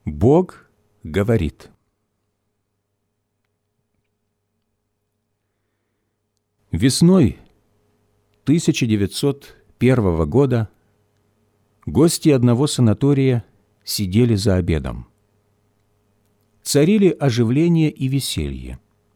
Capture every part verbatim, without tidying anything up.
Бог говорит. Весной тысяча девятьсот первого года гости одного санатория сидели за обедом. Царили оживление и веселье.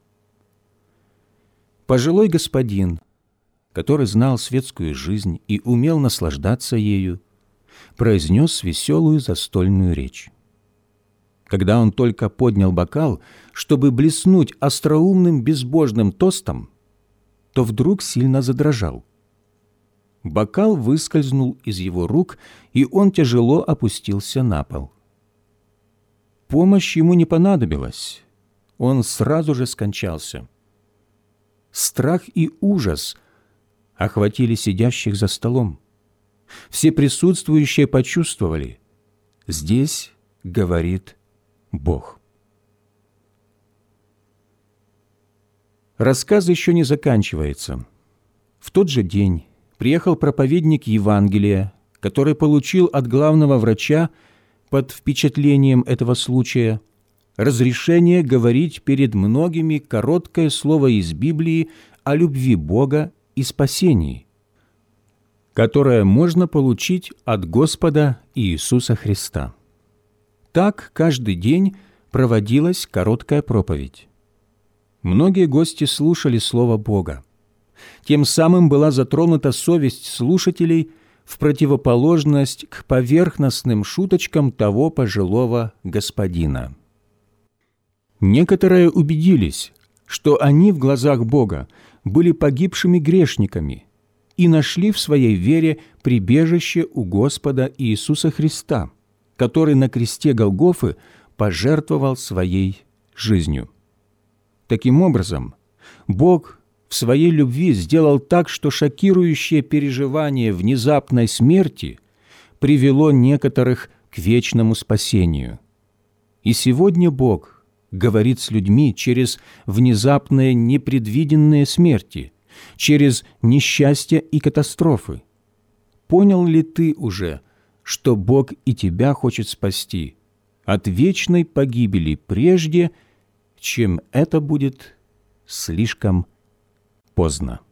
Пожилой господин, который знал светскую жизнь и умел наслаждаться ею, произнес веселую застольную речь. Когда он только поднял бокал, чтобы блеснуть остроумным безбожным тостом, то вдруг сильно задрожал. Бокал выскользнул из его рук, и он тяжело опустился на пол. Помощь ему не понадобилась, он сразу же скончался. Страх и ужас охватили сидящих за столом. Все присутствующие почувствовали: здесь говорит Бог. Рассказ еще не заканчивается. В тот же день приехал проповедник Евангелия, который получил от главного врача под впечатлением этого случая разрешение говорить перед многими короткое слово из Библии о любви Бога и спасении, которое можно получить от Господа Иисуса Христа. Так каждый день проводилась короткая проповедь. Многие гости слушали Слово Бога. Тем самым была затронута совесть слушателей в противоположность к поверхностным шуточкам того пожилого господина. Некоторые убедились, что они в глазах Бога были погибшими грешниками и нашли в своей вере прибежище у Господа Иисуса Христа, который на кресте Голгофы пожертвовал своей жизнью. Таким образом, Бог в своей любви сделал так, что шокирующее переживание внезапной смерти привело некоторых к вечному спасению. И сегодня Бог говорит с людьми через внезапные непредвиденные смерти, через несчастья и катастрофы. Понял ли ты уже, что Бог и тебя хочет спасти от вечной погибели прежде, чем это будет слишком поздно?